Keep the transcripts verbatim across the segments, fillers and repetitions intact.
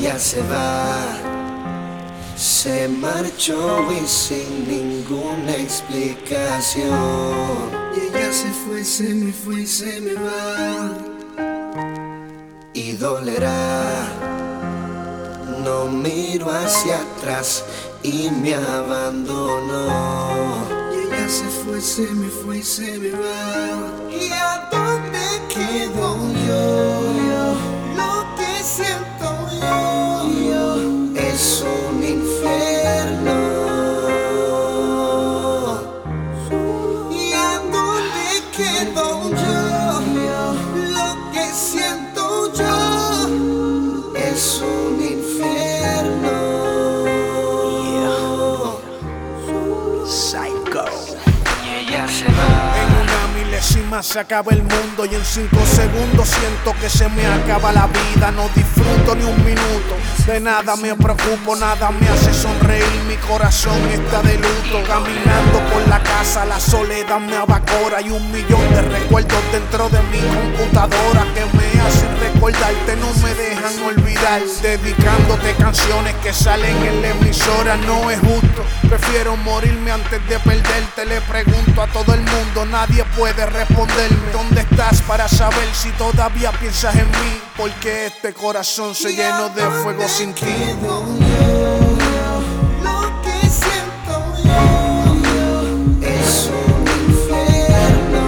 ella se va, se marchó y sin ninguna explicación. Y ella se fue, se me fue, se me va. Y dolerá, no miro hacia atrás y me abandonó. Y ella se fue, se me fue, se me va. ¿Y a dónde quedo yo? Lo que siento yo, yo es un infierno. ¿Y a dónde quedo yo? Lo que siento yo es un infierno. Psycho. Y ella se va. En una milésima se acaba el mundo y en cinco segundos siento que se me acaba la vida. No disfruto ni un minuto, de nada me preocupo, nada me hace sonreír. Mi corazón está de luto. Caminando por la casa, la soledad me abacora y un millón de recuerdos dentro de mi computadora que me hacen recordarte, no me dejan olvidar. Dedicándote canciones que salen en la emisora, no es justo. Prefiero morirme antes de perderte. Le pregunto a todo el mundo, nadie puede responderme. ¿Dónde estás para saber si todavía piensas en mí? Porque este corazón se llenó de fuego sin ti. Lo que siento yo es un infierno.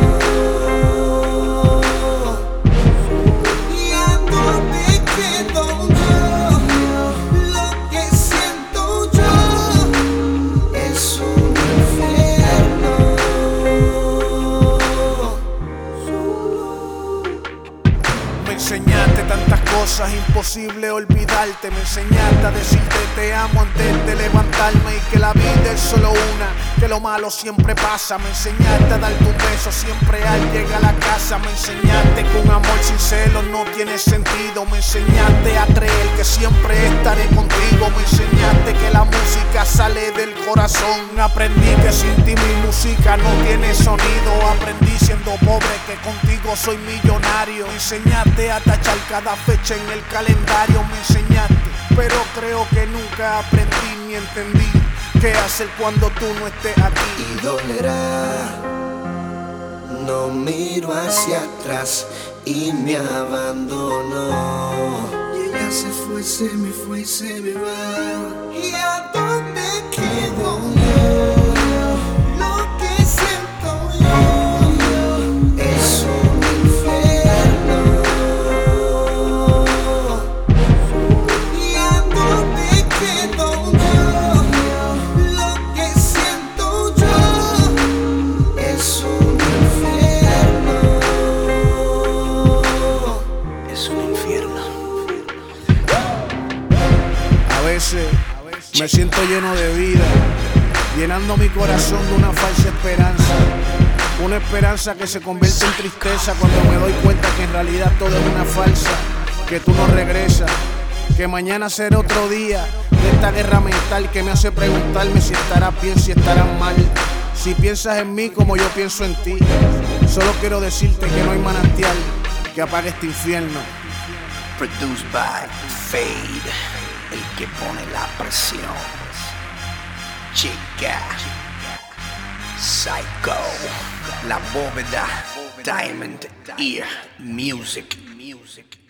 ¿Y a dónde quedo yo? Lo que siento yo es un infierno. Me enseñaste tantas cosas, imposible olvidarte. Me enseñaste a decirte te amo antes de levantarme y que la vida es solo una, que lo malo siempre pasa. Me enseñaste a darte un beso siempre al llegar a la casa. Me enseñaste que un amor sin celos no tiene sentido. Me enseñaste a creer que siempre estaré contigo. Me enseñaste que la música sale del corazón. Aprendí que sin ti mi música no tiene sonido. Aprendí siendo pobre que contigo soy millonario. Me enseñaste a tachar cada fecha en el calendario. Me enseñaste, pero creo que nunca aprendí ni entendí qué hacer cuando tú no estés aquí. Y dolerá, no miro hacia atrás y me abandonó. Y ella se fue, se me fue, se me va. ¿Y a dónde quedo yo? Lo que siento yo es un infierno. ¿Y a dónde quedo yo? Lo que siento yo es un infierno. Es un infierno. A veces me siento lleno de vida, llenando mi corazón de una falsa esperanza. Una esperanza que se convierte en tristeza cuando me doy cuenta que en realidad todo es una falsa. Que tú no regresas, que mañana será otro día de esta guerra mental que me hace preguntarme si estarás bien, si estarás mal. Si piensas en mí como yo pienso en ti. Solo quiero decirte que no hay manantial que apague este infierno. Produced by Fade, el que pone la presión. Chica, Psycho, la bóveda, Diamond Ear Music.